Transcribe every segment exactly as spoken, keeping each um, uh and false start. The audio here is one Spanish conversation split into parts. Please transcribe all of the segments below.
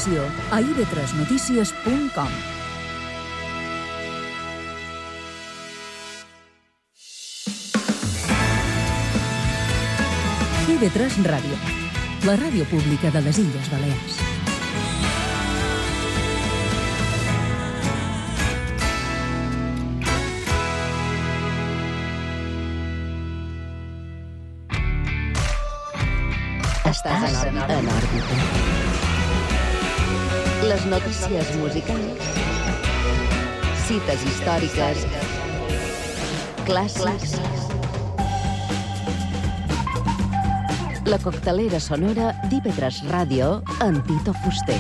informació a i ve tres notícies punt com. i ve tres Ràdio, la ràdio pública de les Illes Balears. Estàs en òrbita. Les notícies musicals, cites històriques, clàssics, la coctelera sonora d'I ve tres Ràdio amb Tito Fuster.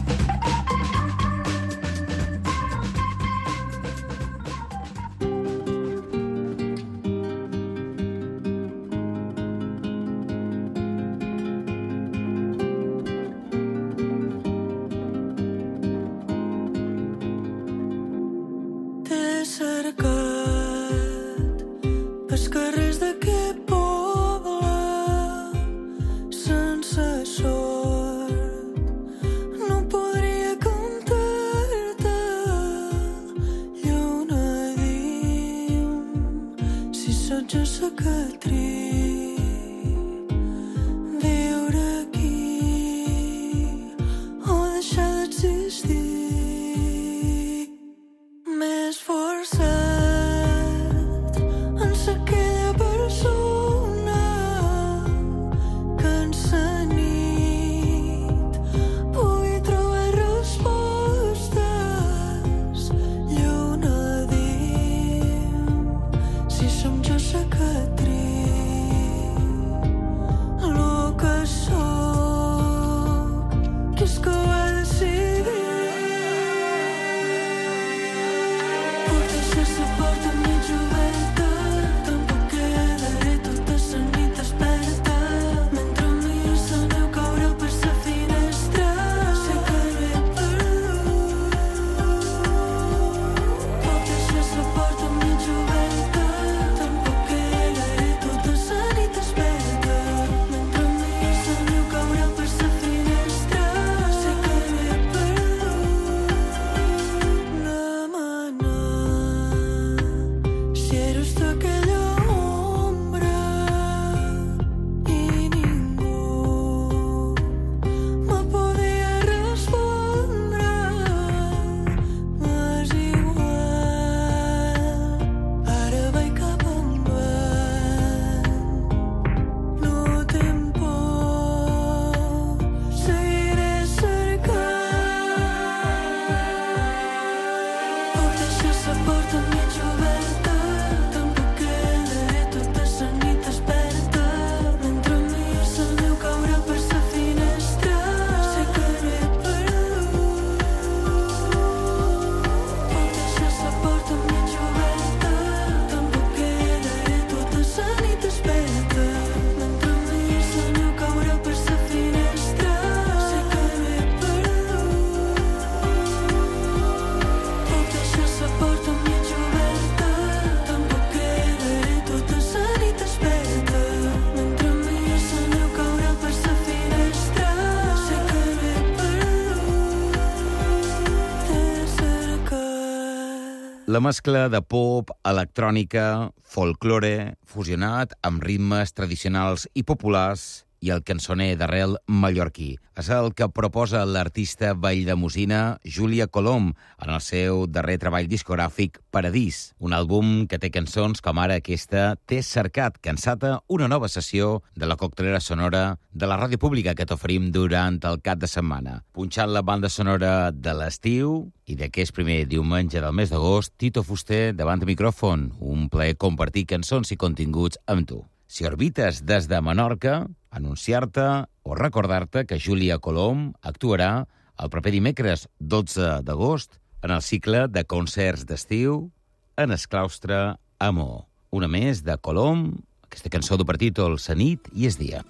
La mescla de pop, electrònica, folklore, fusionat amb ritmes tradicionals i populars i el cançoner d'arrel mallorquí. És el que proposa l'artista valldemosina Júlia Colom en el seu darrer treball discogràfic Paradís, un àlbum que té cançons com ara aquesta T'he cercat, que enceta una nova sessió de la coctelera sonora de la ràdio pública que t'oferim durant el cap de setmana. Punxant la banda sonora de l'estiu i d'aquest primer diumenge del mes d'agost, Tito Fuster davant del micròfon. Un plaer compartir cançons i continguts amb tu. Si orbites des de Menorca, anunciar-te o recordar-te que Júlia Colom actuarà el proper dimecres dotze d'agost en el cicle de concerts d'estiu en el claustre Amor. Una més de Colom, aquesta cançó du per títol Sa nit i es dia.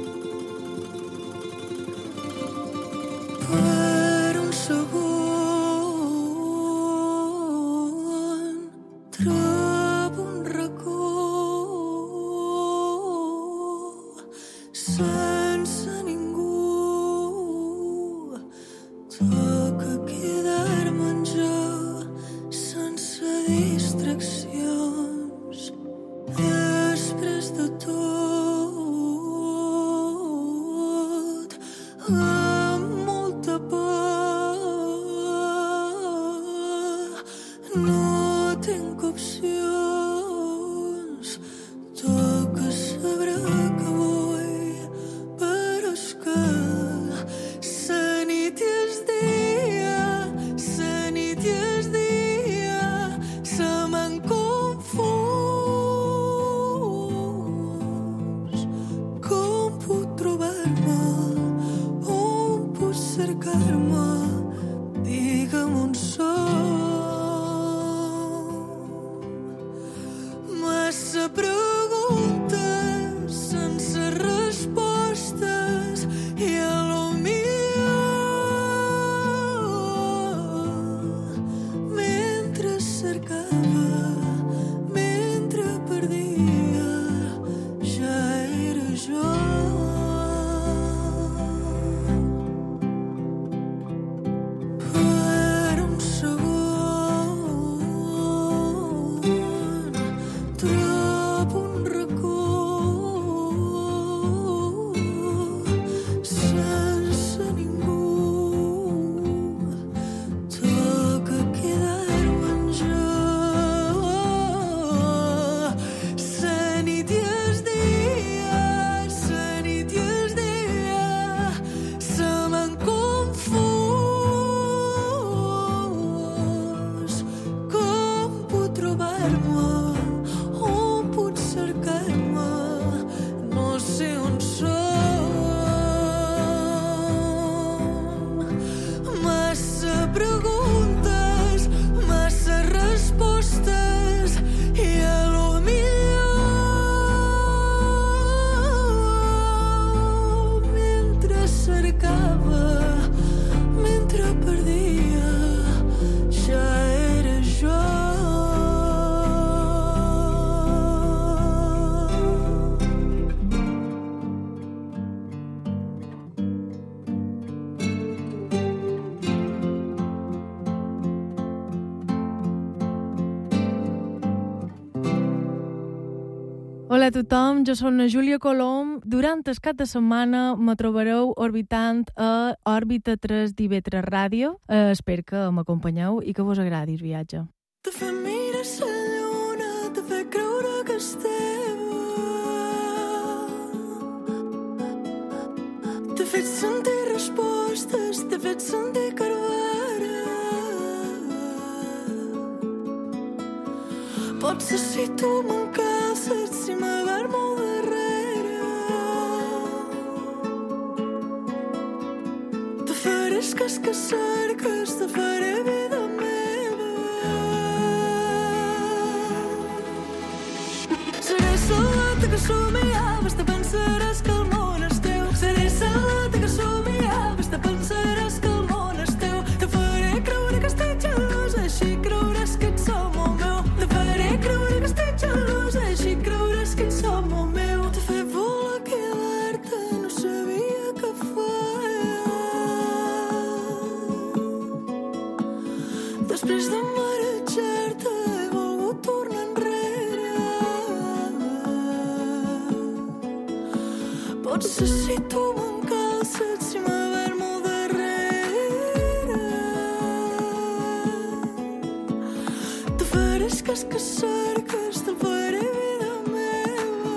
Per un segon trobo un racó sense ningú. Toca quedar-me'n jo sense distraccions. Després de tot, amb molta por, no tinc opcions. Toca saber que vull, però és que la nit i el dia, la nit i el dia, se m'han confús. Com puc trobar-me? On puc cercar-me? Digue'm on som. Massa preguntes sense respostes i a lo millor mentre cercava, mentre perdia, ja era jo. Per un segon trobo un racó sense ningú. Toca quedar-me'n jo. La nit i el dia, la nit i el dia, se m'han confús. Com puc trobar-me? On puc cercar-me? No sé on som. Massa preguntes, massa respostes i a lo millor mentre cercava, mentre perdia, ja era jo. Hola a tothom, jo soc la Júlia Colom. Durant el cap de setmana me trobareu orbitant a Òrbita tres d'I V tres Ràdio. Eh, espero que m'acompanyeu i que vos agradi el viatge. Te fa mirar la lluna, te fa creure que és teva. T'he fet sentir respostes, t'he fet sentir carvara. Potser si tu m'encalces, si m'agarmo al darrere, te faré el cas que cerques, te faré vida meva. Seré salata que somiaves, te pensaràs que el món és teu. Seré salata que somiaves, te pensaràs que el món és teu. Te faré creure que estic gelosa, així creuràs que ets home meu. Te faré creure que estic gelosa, així creuràs que ets home meu. T'he fet voler quedar-te, no sabia què feia. Després de marejar-te he volgut tornar enrere. Potser si tu m'encalces, si m'agarmo al darrere, te faré el cas que cerques, te faré vida meva.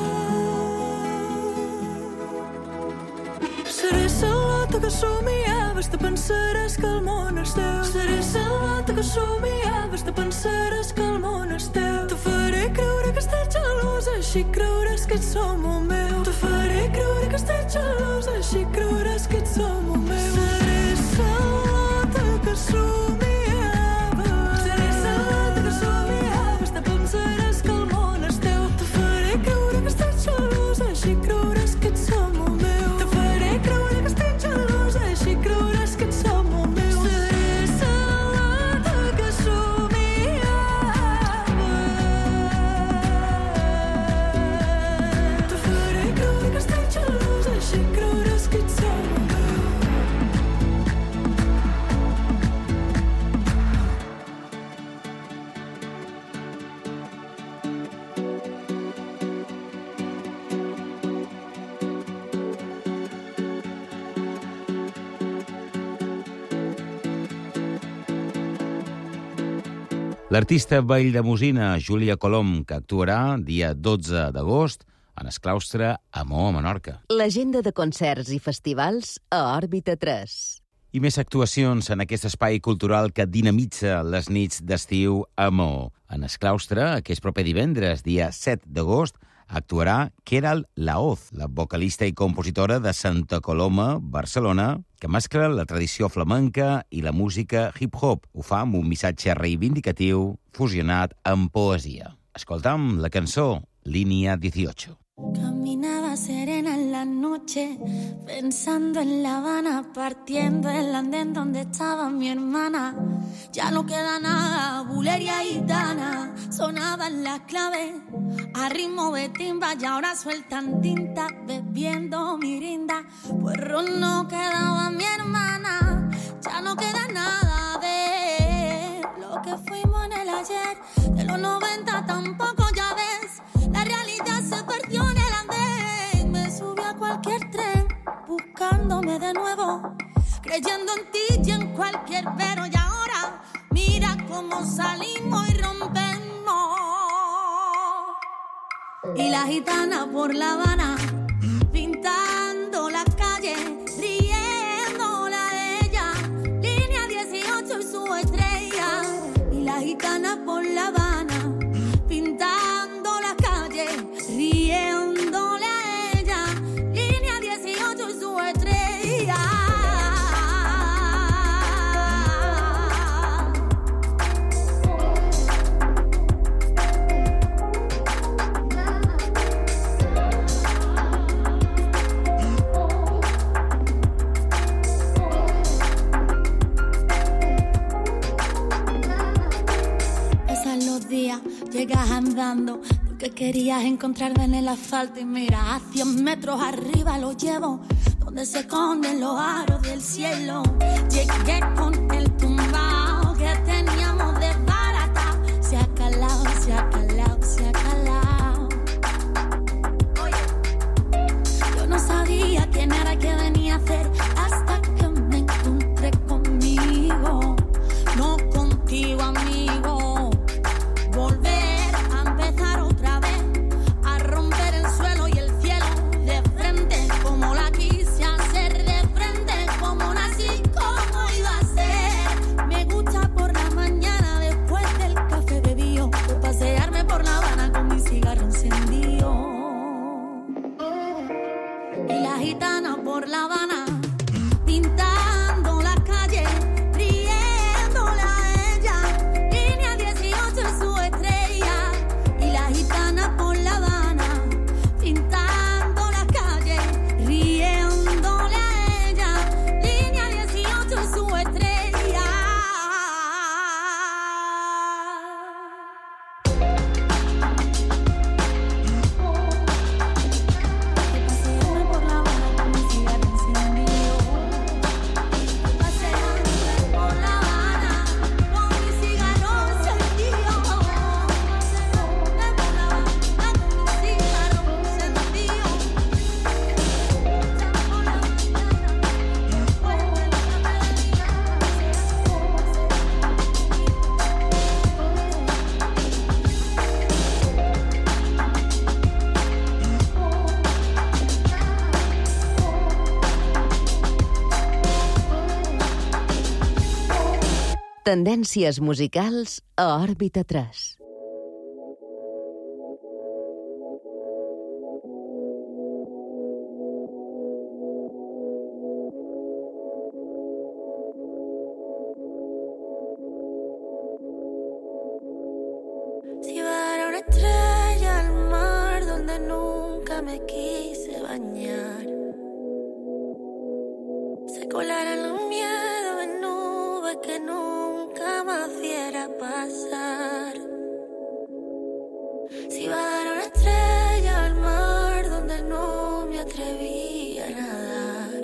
Seré salata que somiaves, te pensaràs que el món és teu. Seré salata que somiaves, te pensaràs que el món és teu. Te faré creure que estic gelosa, així creuràs que ets home meu. Te faré creure que estic gelosa, així creuràs que ets home meu. Seré salata que somiaves. Seré salata que somiaves, te pensaràs que el món és teu. Te faré creure que estic gelosa, així creuràs que ets home meu. Te faré creure que estic gelosa, així creuràs que ets home meu. Seré salata que somiaves. L'artista valldemusina Júlia Colom, que actuarà dia dotze d'agost en el claustre Amor a Menorca. L'agenda de concerts i festivals a Òrbita tres. I més actuacions en aquest espai cultural que dinamitza les nits d'estiu Amor. En el claustre, aquest proper divendres, dia set d'agost, actuarà Queralt Laoz, la vocalista i compositora de Santa Coloma, Barcelona, que mescla la tradició flamenca i la música hip-hop. Ho fa amb un missatge reivindicatiu fusionat amb poesia. Escoltam la cançó Línea dieciocho. Caminaba serena en la noche, pensando en La Habana, partiendo el andén donde estaba mi hermana. Ya no queda nada, bulería gitana, sonaban las claves a ritmo de timba y ahora sueltan tinta, bebiendo mirinda. Pues ron no quedaba mi hermana, ya no queda nada de lo que fuimos en el ayer, de los noventa tampoco, ya ves. La realidad se perdió en el andén. Me subí a cualquier tren buscándome de nuevo, creyendo en ti y en cualquier pero. Y ahora mira cómo salimos y rompemos. Y la gitana por La Habana, pintando las calles, riéndola a ella. Línea dieciocho y su estrella. Y la gitana por La Habana, pintando las calles, riéndole a ella. Línea dieciocho y su estrella. Pasan los días, llegas andando, que querías encontrarme en el asfalto y mira, a cien metros arriba lo llevo, donde se esconden los aros del cielo. Llegué con el tumbao que teníamos desbaratado, se ha calado, se ha calado, se ha calado. Oye, yo no sabía quién era, qué venía a hacer, hasta que me encontré conmigo, no contigo, amigo. Volver a empezar otra vez, a romper el suelo y el cielo de frente, como la quise hacer de frente, como nací, como iba a ser. Me gusta por la mañana después del café bebido, por pasearme por La Habana con mi cigarro encendido. Y la gitana por La Habana, pintando las calles, riéndole a ella. Línea dieciocho es su estrella. Y la gitana por La Habana, pintando las calles, riéndole a ella. Línea dieciocho es su estrella. Pasearme por La Habana con mi cigarro encendido. Pasearme por La Habana con mi cigarro encendido. Pasearme por La Habana con mi cigarro encendido. Por la mañana, después del Tendències musicals a Òrbita tres. Si vara una estrella al mar donde nunca me quise bañar, se colaran los miedos en nubes que nunca me hiciera pasar. Si vara una estrella al mar donde no me atreví a nadar,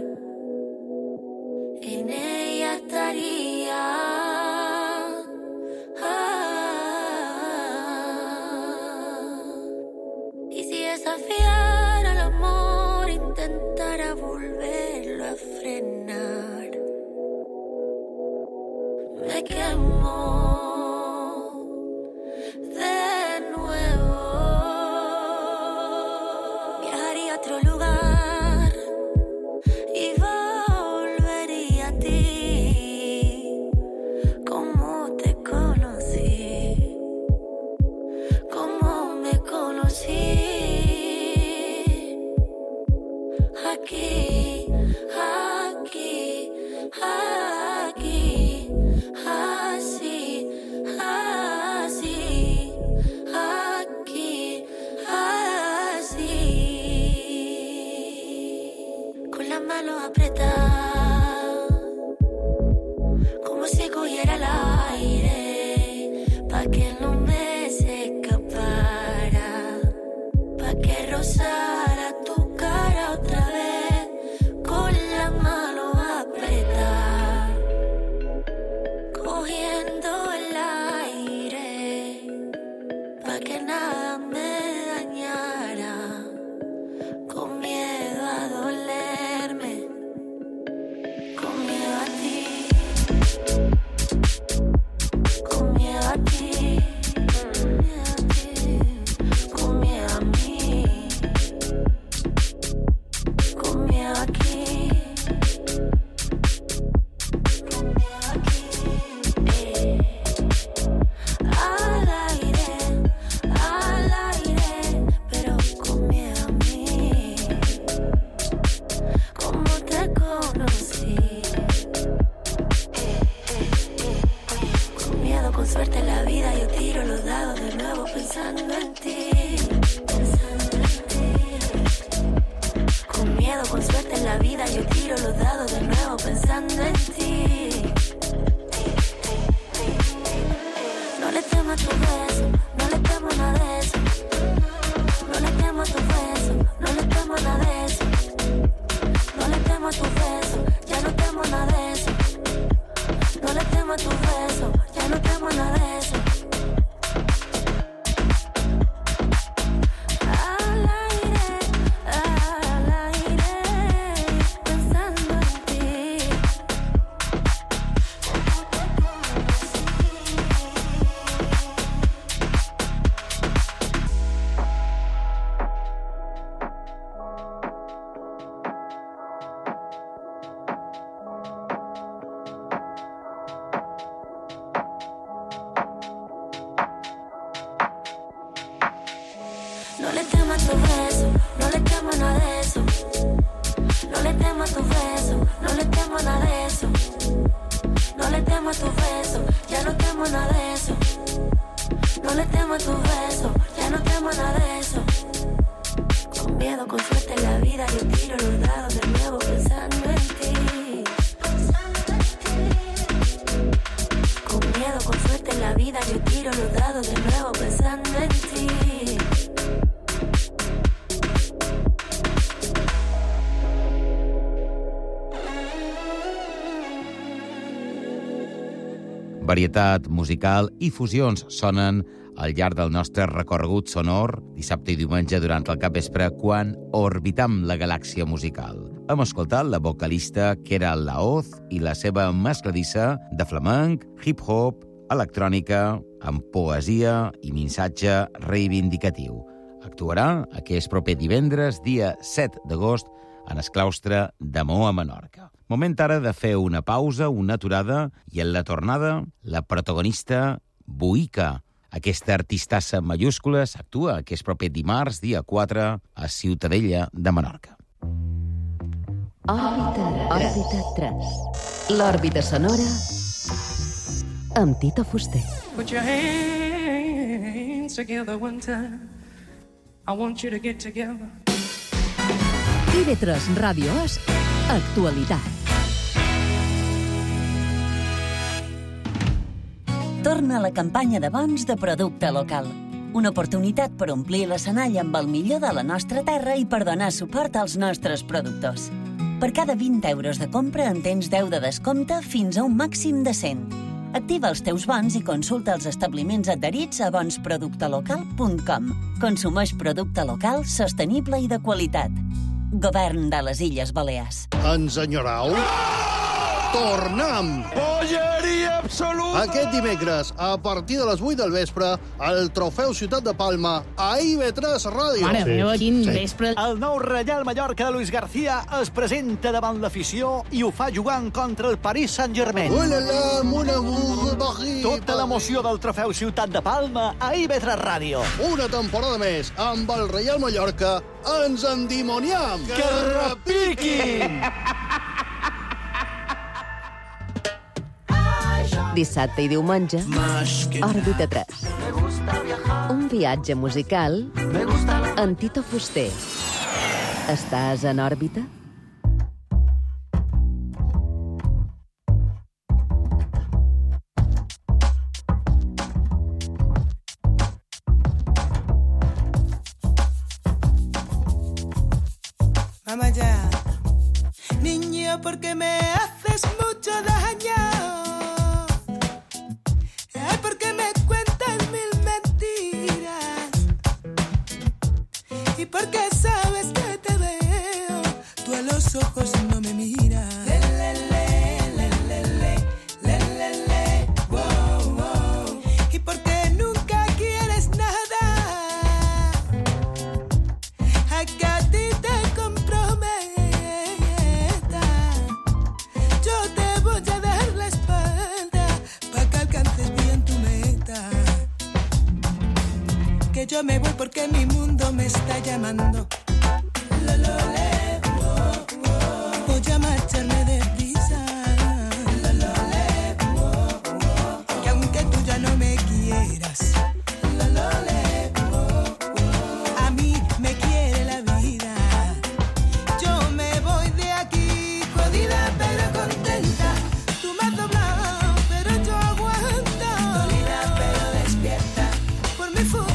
en ella estaría. Y si desafiara al amor, intentara volverlo a frenar, me quemó. si cogiera el aire, pa' que no me se escapara, pa' que rozara tu cara otra vez, con la mano apretada, cogiendo el aire, pa' que nada me dañara, con miedo a dolerme, con miedo a ti, con miedo a ti, con miedo a mí, con miedo aquí, con miedo aquí, eh. Al aire, al aire, pero con miedo a mí, como te conocí, con miedo, con suerte en la vida yo tiro los dados de nuevo pensando en ti, pensando en ti, con miedo, con suerte en la vida yo tiro los dados de nuevo pensando en ti. No le temo a tu beso, no le temo a nada de eso, no le temo a tu beso, no le temo a nada de eso, no le temo a tu beso, ya no temo nada de eso, no le temo a tu beso, ya no temo nada de eso. Al aire, al aire, pensando en ti. No le temo a tu beso, no le temo nada de eso, no le temo a tu beso, no le temo nada de eso, no le temo a tu beso, ya no temo nada de eso, no le temo a tu beso, ya no temo nada de eso. Con miedo, con suerte en la vida yo tiro los dados de nuevo pensando en ti, con miedo, con suerte en la vida yo tiro los dados de nuevo pensando en ti. Varietat musical i fusions sonen al llarg del nostre recorregut sonor dissabte i diumenge durant el capvespre quan orbitam la galàxia musical. Hem escoltat la vocalista Kera Laoz i la seva mescladissa de flamenc, hip-hop, electrònica, amb poesia i missatge reivindicatiu. Actuarà aquest proper divendres, dia set d'agost, en el claustre de Mo a Menorca. Moment ara de fer una pausa, una aturada, i en la tornada, la protagonista Buica. Aquesta artistassa majúscula s'actua aquest proper dimarts, dia quatre, a Ciutadella de Menorca. Òrbita, òrbita tres. L'òrbita sonora amb Tito Fuster. Put your hands together one time. I want you to get together. I V tres Ràdio és actualitat. Torna a la campanya de bons de producte local. Una oportunitat per omplir l'escenari amb el millor de la nostra terra i per donar suport als nostres productors. Per cada vint euros de compra en tens deu de descompte fins a un màxim de cent. Activa els teus bons i consulta els establiments adherits a bons producte local punt com. Consumeix producte local, sostenible i de qualitat. Govern de les Illes Balears. Ens enyorau? Tornem! Polleria absoluta! Aquest dimecres, a partir de les vuit del vespre, el Trofeu Ciutat de Palma a I V tres Ràdio. Mare meva, quin vespre. El nou Reial Mallorca de Luis García es presenta davant l'afició i ho fa jugant contra el Paris Saint-Germain. Oh là là, mon amour, Paris. Tota l'emoció del Trofeu Ciutat de Palma a I V tres Ràdio. Una temporada més amb el Reial Mallorca ens endimoniam. Que repiquin! Dissabte i diumenge, Òrbita tres. Un viatge musical amb Tito Fuster. Estàs en òrbita? vamos allá. Niño, porque me haces mucho daño. Ay, porque me cuentas mil mentiras. Y porque sabes que te veo, tú a los ojos no me miras. Yo me voy porque mi mundo me está llamando. Lo, lo, le, oh, oh. Voy a marcharme deprisa. Lo, lo, le, oh, oh. Que aunque tú ya no me quieras, lo, lo, le, oh, oh. A mí me quiere la vida. Yo me voy de aquí jodida pero contenta. Tú me has doblado pero yo aguanto. Dolida pero despierta por mi futuro.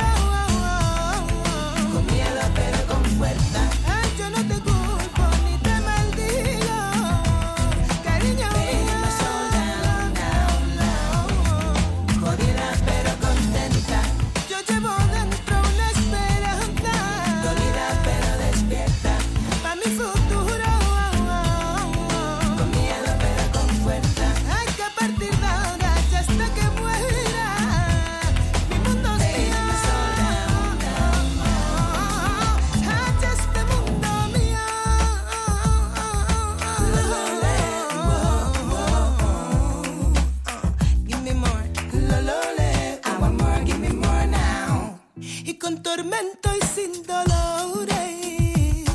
Tormento y sin dolores,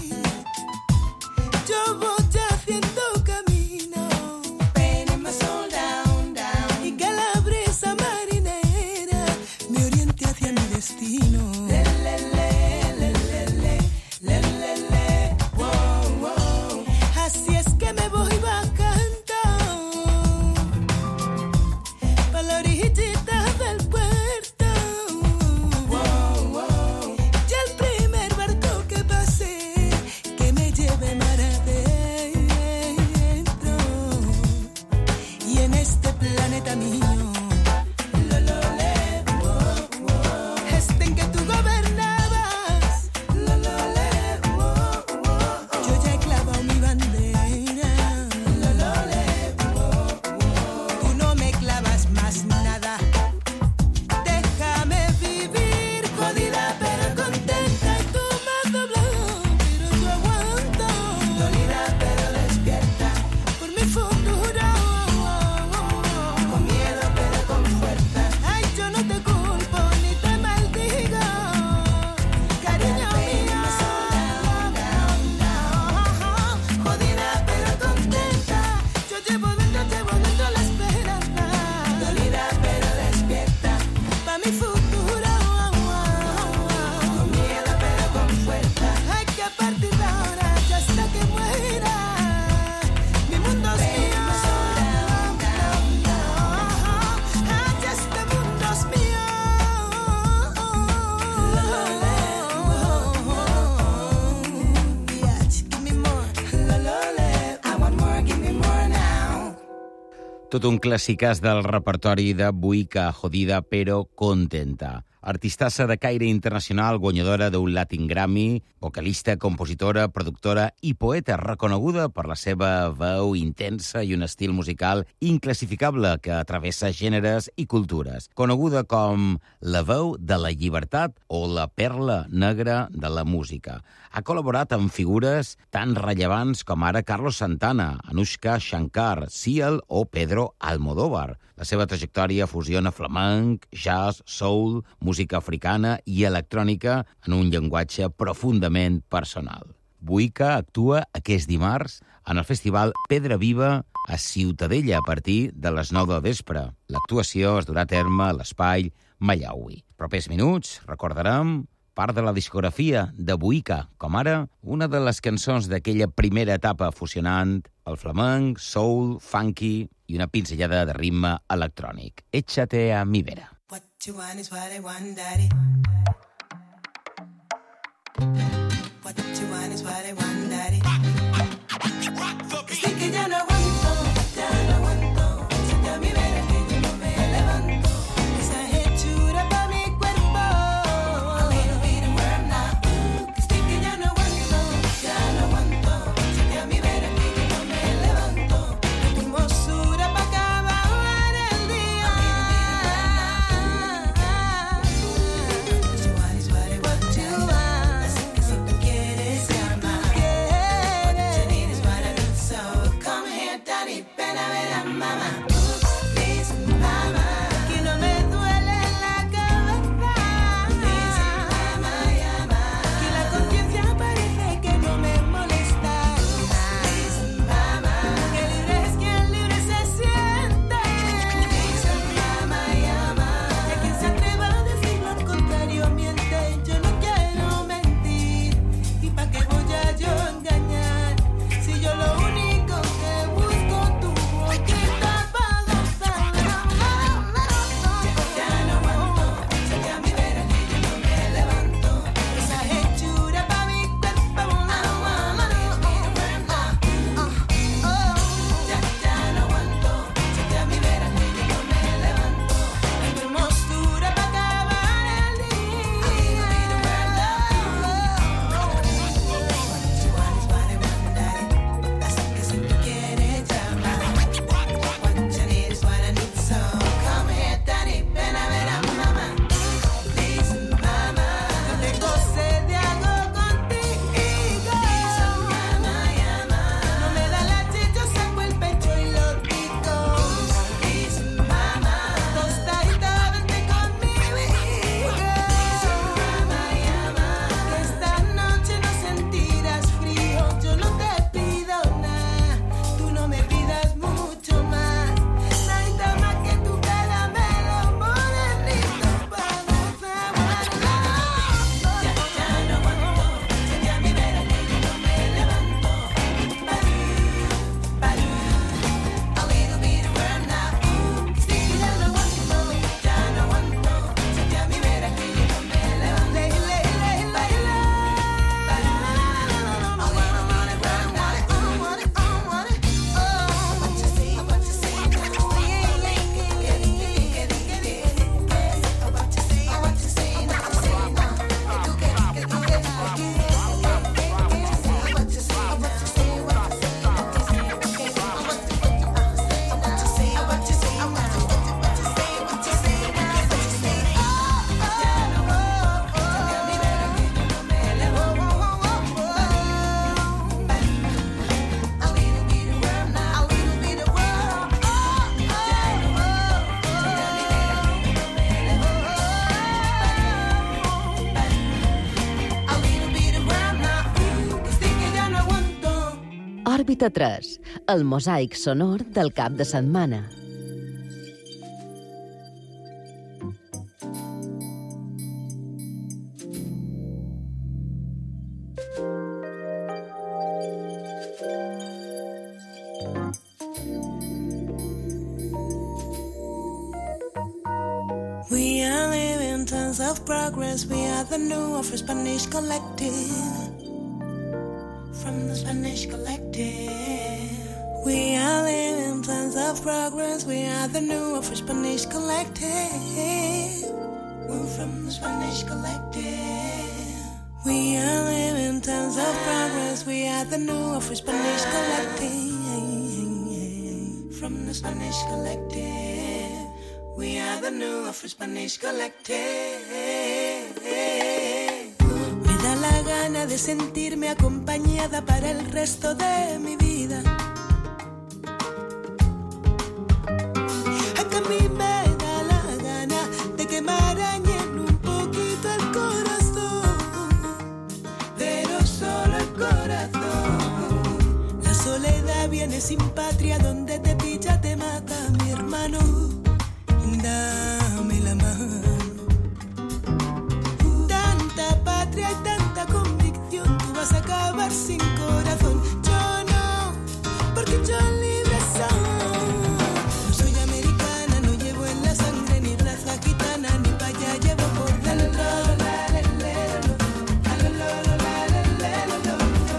yo voy haciendo camino, bending my soul down, down, y que la brisa marinera me oriente hacia mi destino. Le, le, le, le, le, le, le, le, le, wow, wow. Así es que me voy bajando pa' la orillita del puerto. Planeta mío, lo, lo, le, oh, oh. Este en que tú gobernabas, lo, lo, le, oh, oh. Yo ya he clavado mi bandera, lo, lo, le, oh, oh. Tú no me clavas más nada. Déjame vivir jodida pero contenta. Y tú me has doblado pero yo aguanto. Dolida pero despierta por mi futuro. Tot un clàssicàs del repertori de Buica, jodida però contenta. Artistassa de caire internacional, guanyadora d'un Latin Grammy, vocalista, compositora, productora i poeta reconeguda per la seva veu intensa i un estil musical inclassificable que travessa gèneres i cultures. Coneguda com la veu de la llibertat o la perla negra de la música. Ha col·laborat amb figures tan rellevants com ara Carlos Santana, Anushka Shankar, Seal o Pedro Almodóvar. La seva trajectòria fusiona flamenc, jazz, soul, música africana i electrònica en un llenguatge profundament personal. Buica actua aquest dimarts en el festival Pedra Viva a Ciutadella a partir de les nou del vespre. L'actuació es durà a terme a l'espai Malawi. Propers minuts recordarem part de la discografia de Buica, com ara una de les cançons d'aquella primera etapa fusionant el flamenc, soul, funky i una pinzellada de ritme electrònic. Échate a mi vera. What you want is what I want, daddy. What you want is is what I want, daddy. Estoy que ya no aguanto, ya no aguanto. Siente a mi vera que yo no me levanto. Esa hechura pa' mi cuerpo. A little bit of worm now. Estoy que ya no aguanto, ya no aguanto. Siente a mi vera que yo no me levanto. Tu hermosura pa' acabar el día. So what is what I want, daddy. Así que si tú quieres llamar, what you need is what I need. So come here, daddy, ven a ver a mamá. Oops, listen, mama, que no me duele la cabeza. Listen, mama, llama, que la conciencia parece que no me molesta. Listen, mama, que libre es quien libre se siente. Listen, mama, llama, y a quien se atreva a decir lo contrario miente. Yo no quiero mentir, ¿y pa' qué voy a yo engañar? Si yo lo único que busco tu boquita pa' gozar. Ya no aguanto, saque a mi vera que yo no me levanto. Esa hechura pa' mi cuerpo. Ya, ya no aguanto, saque a mi vera que yo no me levanto. Tu hermosura pa' acabar el día. What is what I want, daddy. Así que si tú quieres llamar, what you need is what I need. So come here, daddy, ven a ver a mamá. Listen, mama, no tengo sed de algo contigo. Listen, mama, llama, no me da la chicha, saco el pecho y lo pico. Listen, mama, tostadita, vente conmigo. Listen, mama, llama, que esta noche no sentirás frío. Yo no te pido nada, tú no me pidas mucho más. Nada más que tu caramelo morenito pa' gozar. Ya, ya no aguanto, saque a mi vera que yo no me levanto. Parú, parú, a little bit of worm now. Sí, ya no aguanto, ya no aguanto, saque a mi vera que yo no me levanto. Parú, parú, a little bit of worm now. What you see, what you see now. ¿Qué di, qué di, qué di, qué di? What you see, what you see now. ¿Qué tú, qué di, qué di, qué di? What you see, what you see now. What you see, what you see now. What you see, what you see now. What you see, what you see now. Ya no aguanto, saque a mi vera que yo no me levanto. A little bit of worm now. A little bit of worm. Ya no aguanto, saque a mi vera que yo no me levanto. A little bit of worm now. Que estic que ja no aguanto. Òrbita tres, el mosaic sonor del cap de setmana. We are living tons of progress. We are the new of Spanish collective. From the Spanish collective. We are living tons of progress. We are the new of Spanish collective. We're from the Spanish collective. We are living tons of progress. We are the new of Spanish collective. From the Spanish collective. We are the new of Spanish collective. Me da la gana de sentirme acompañada para el resto de mi vida. A que a mí me da la gana de que me arañen un poquito el corazón, pero solo el corazón. La soledad viene sin patria, donde te pilla te mata, mi hermano. Dame la mano. Tanta patria y tanta convicción, tú vas a acabar sin corazón. Yo no, porque yo libre soy. No soy americana, no llevo en la sangre ni raza gitana, ni pa' allá llevo por dentro. La, la, la, la, la, la, la, la, la, la, la, la, la.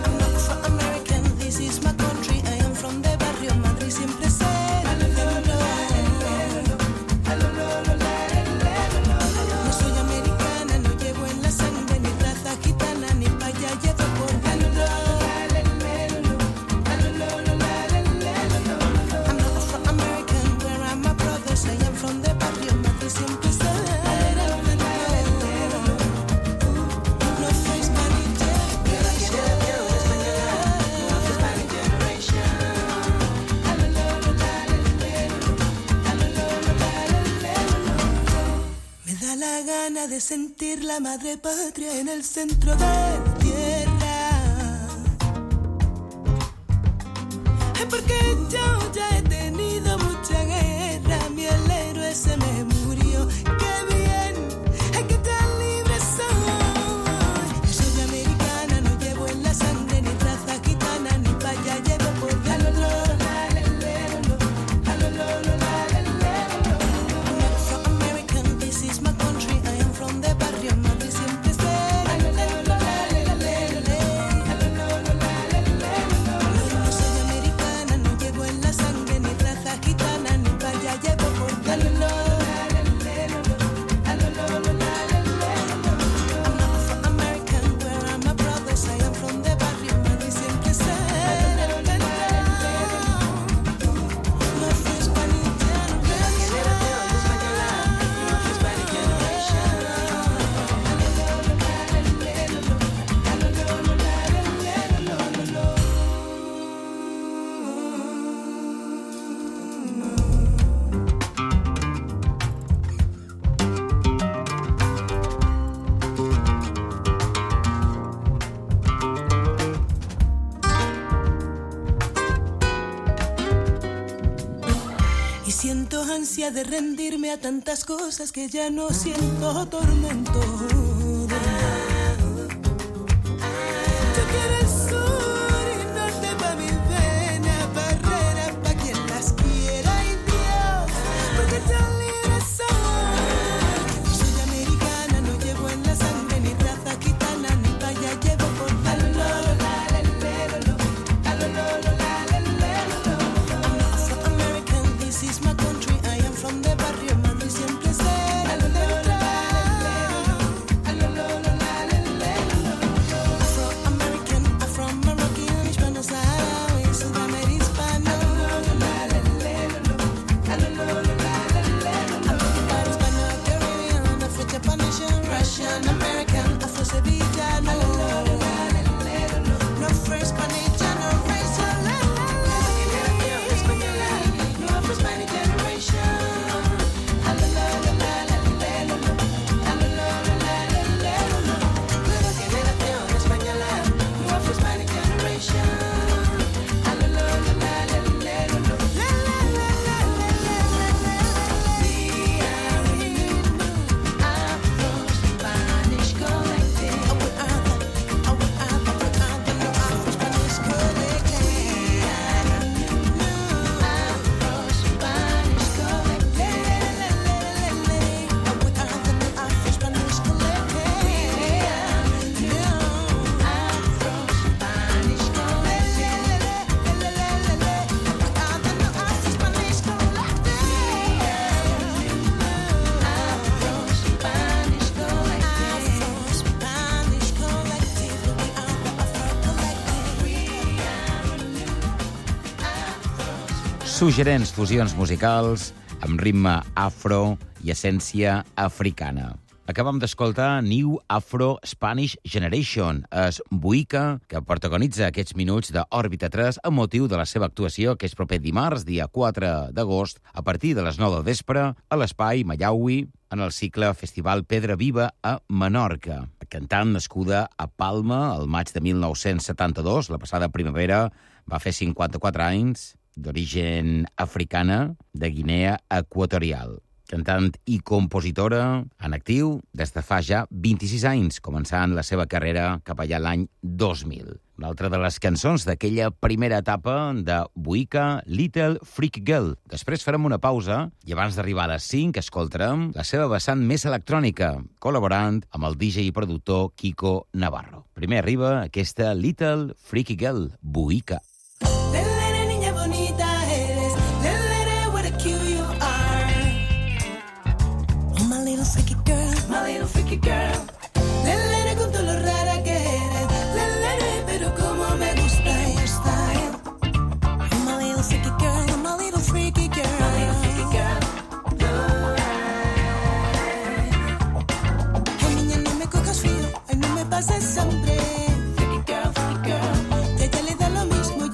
gana de sentir la madre patria en el centro de tierra. Ay, porque yo ya he tenido mucha guerra, mi el héroe se me murió. Qué bien, ay, que tan libre soy. Yo soy americana, no llevo en la sangre ni traza gitana, ni paya llevo por dentro. Siento ansia de rendirme a tantas cosas que ya no siento tormento. Yo quiero el sur y norte pa' mis venas, barreras pa' quien las quiera y Dios, porque tan libre soy. Soy americana, no llevo en la sangre ni raza gitana, ni paya llevo por valor. Suggerents fusions musicals amb ritme afro i essència africana. Acabam d'escoltar New Afro Spanish Generation, es Buica, que protagonitza aquests minuts d'Òrbita tres amb motiu de la seva actuació, que és proper dimarts, dia quatre d'agost, a partir de les nou del vespre, a l'Espai Mallaui, en el cicle Festival Pedra Viva a Menorca. Cantant nascuda a Palma el maig de mil nou-cents setanta-dos, la passada primavera va fer cinquanta-quatre anys, d'origen africana, de Guinea Equatorial. Cantant i compositora en actiu des de fa ja vint-i-sis anys, començant la seva carrera cap allà l'any dos mil. Una altra de les cançons d'aquella primera etapa de Buica, Little Freak Girl. Després farem una pausa i abans d'arribar a les cinc escoltarem la seva vessant més electrònica, col·laborant amb el D J i productor Kiko Navarro. Primer arriba aquesta Little Freak Girl, Buica. Girl, lelere con todo lo rara que eres, lelere, pero como me gusta your style. I'm a little freaky girl, I'm a little freaky girl, a little freaky girl. Ay, niña, no me cojas frío, ay, no me pases hambre. Freaky girl, freaky girl, ya ya le da lo mismo.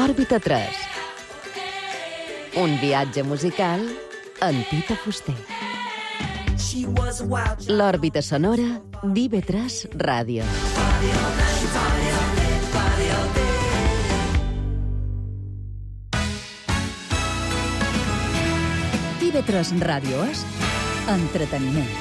Òrbita tres. Un viatge musical amb Tito Fuster. L'òrbita sonora d'I V tres Ràdio. I V tres Ràdio és entreteniment.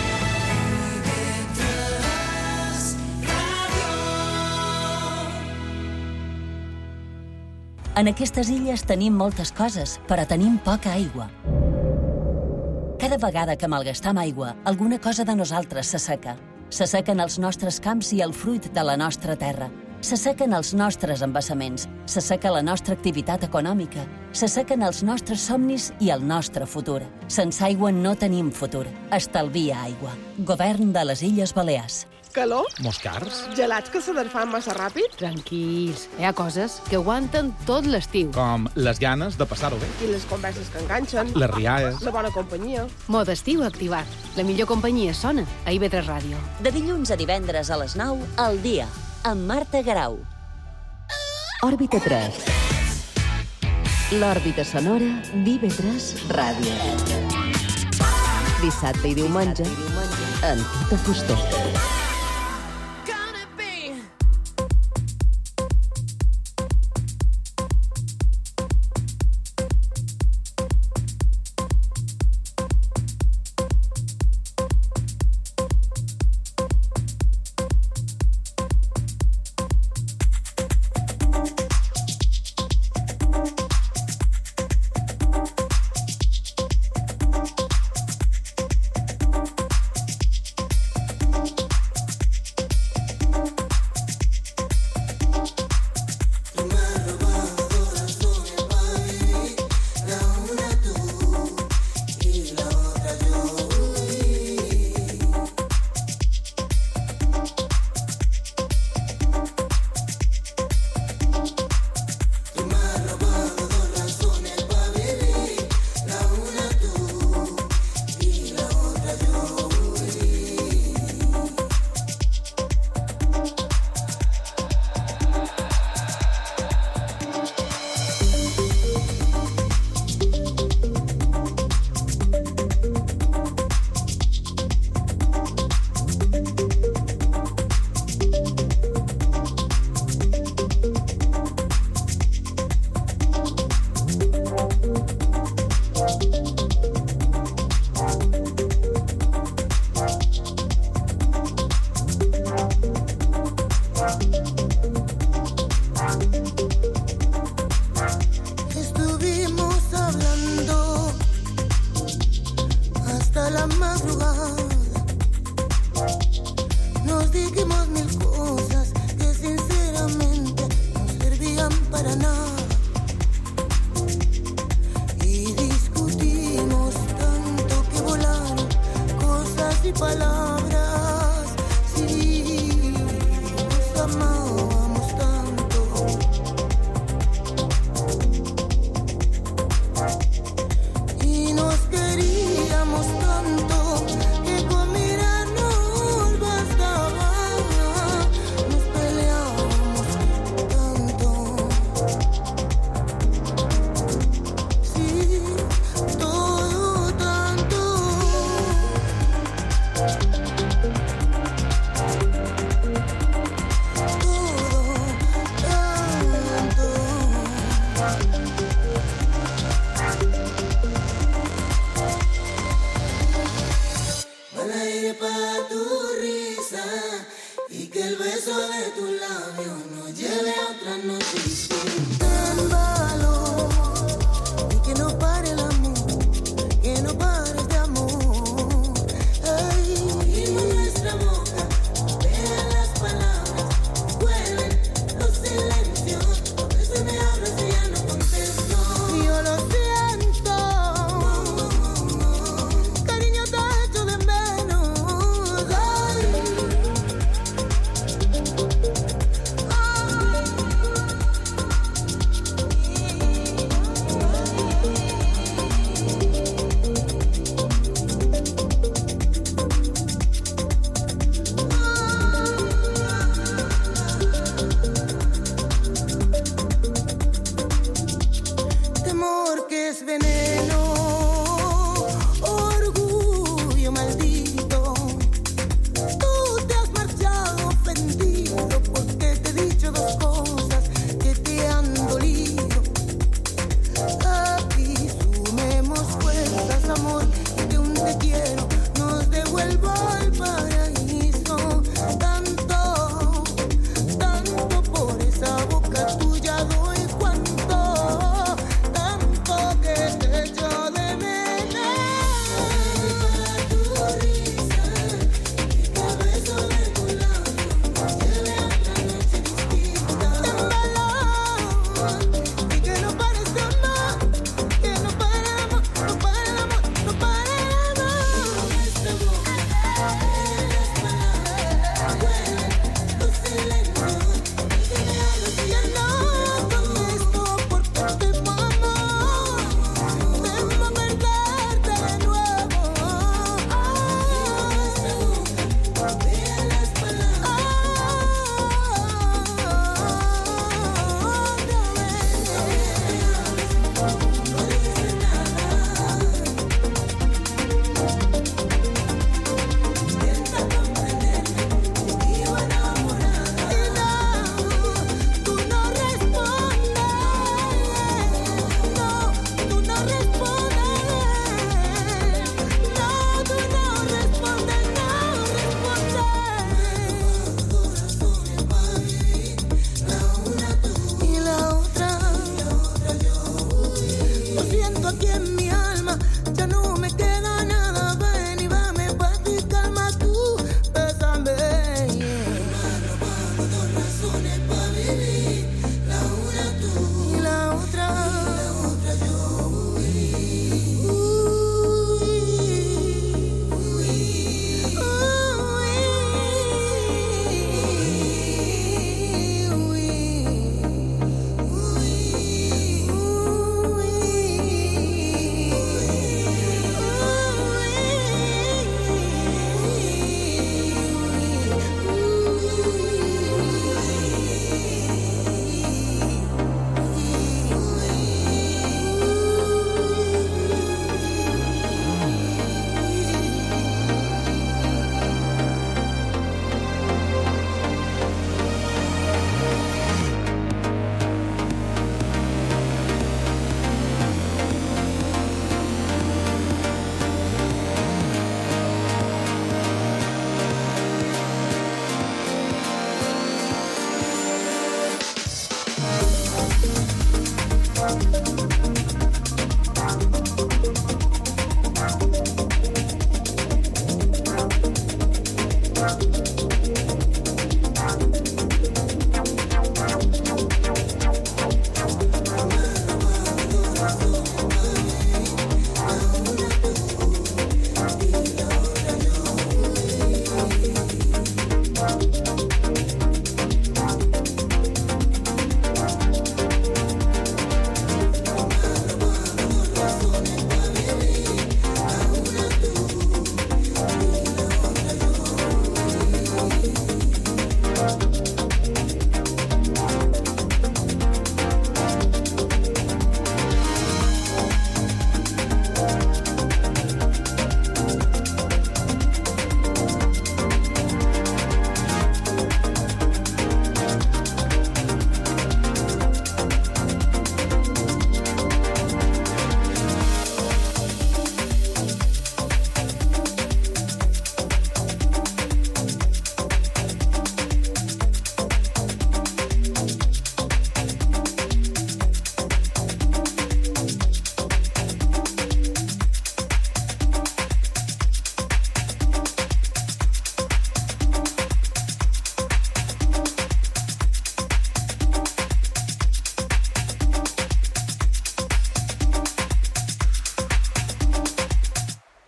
En aquestes illes tenim moltes coses, però tenim poca aigua. Cada vegada que malgastam aigua, alguna cosa de nosaltres s'asseca. S'assequen els nostres camps i el fruit de la nostra terra. S'assequen els nostres embassaments, s'asseca la nostra activitat econòmica, s'assequen els nostres somnis i el nostre futur. Sense aigua no tenim futur. Estalvia aigua. Govern de les Illes Balears. Calor? Moscars? Gelats que s'aderfan massa ràpid? Tranquils, hi ha coses que aguanten tot l'estiu. Com les ganes de passar-ho bé. I les converses que enganxen. Les rialles. La bona companyia. Mode estiu activat. La millor companyia sona a I V tres Ràdio. De dilluns a divendres a les nou, al dia, amb Marta Garau. Òrbita tres. L'òrbita sonora d'I V tres Ràdio. Dissabte i diumenge, en Tito Fuster.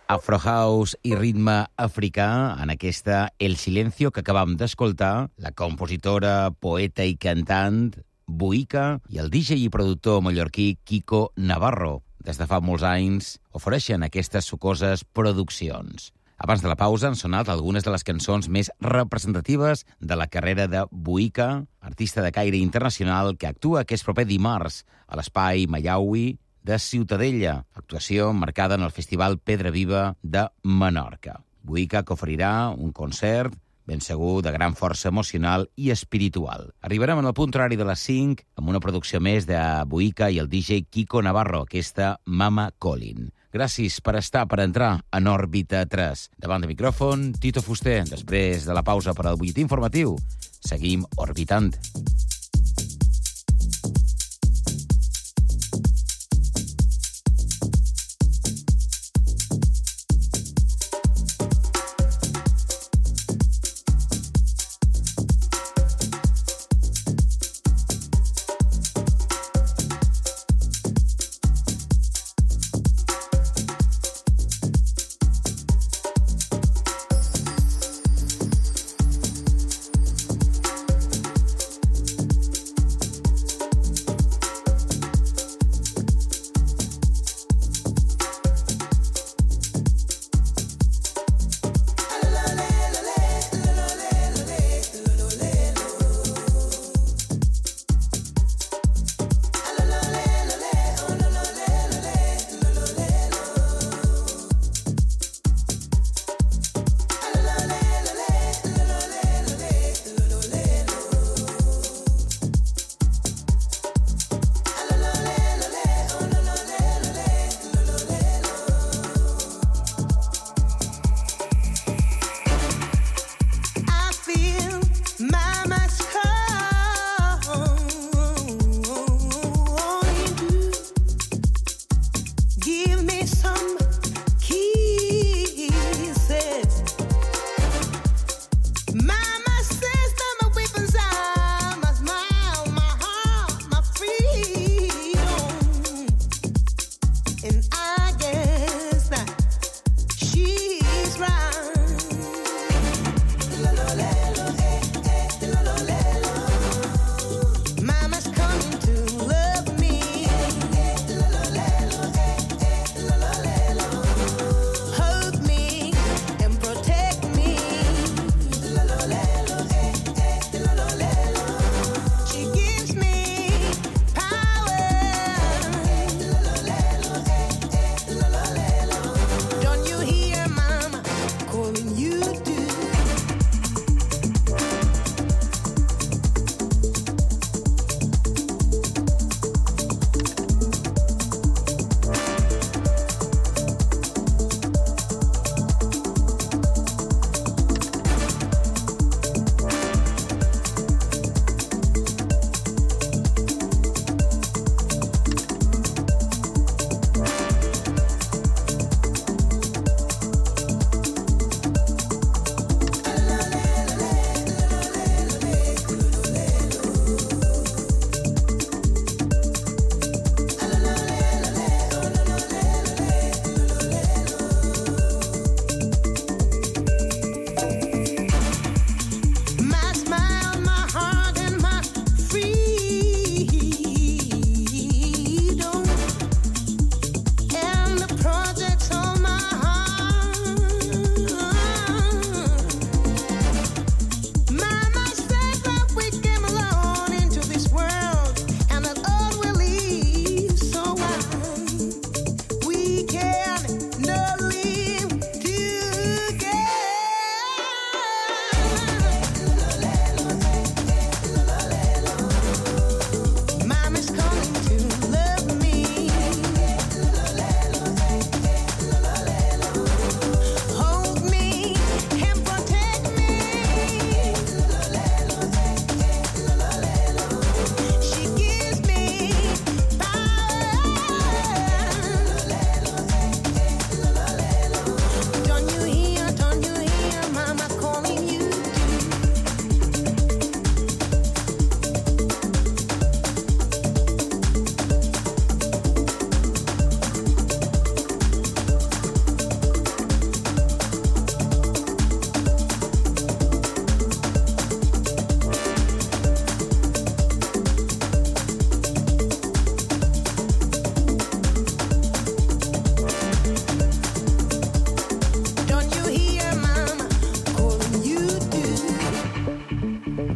Afro House i ritme africà en aquesta El Silencio que acabam d'escoltar, la compositora, poeta i cantant Buika i el D J i productor mallorquí Kiko Navarro. Des de fa molts anys ofereixen aquestes sucoses produccions. Abans de la pausa han sonat algunes de les cançons més representatives de la carrera de Buika, artista de caire internacional que actua aquest proper dimarts a l'Espai Mayawi de Ciutadella, actuació marcada en el Festival Pedra Viva de Menorca. Buika que oferirà un concert ben segur de gran força emocional i espiritual. Arribarem en el punt horari de les cinc amb una producció més de Buika i el D J Kiko Navarro, aquesta Mama Colin. Gràcies per estar, per entrar en Òrbita tres. Davant de micròfon, Tito Fuster. Després de la pausa per al butlletí informatiu, seguim orbitant.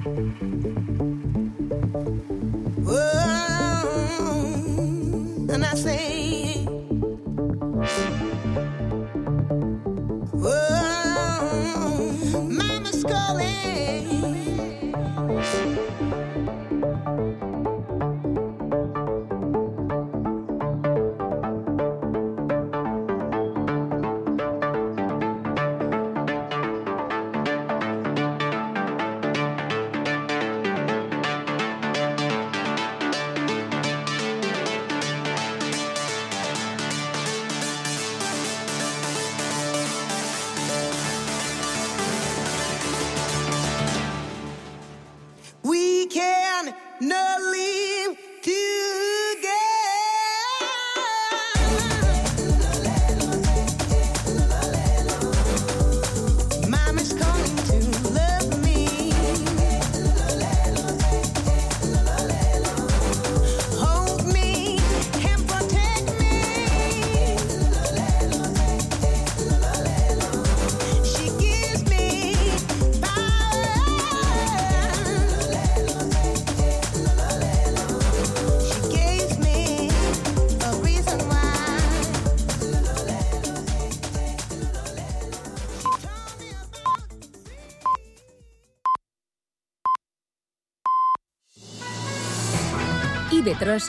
Whoa, and I say, whoa, Mama's calling. We can not live together. Mama's calling to love me. Hold me and protect me. She gives me power. She gave me a reason why. I V tres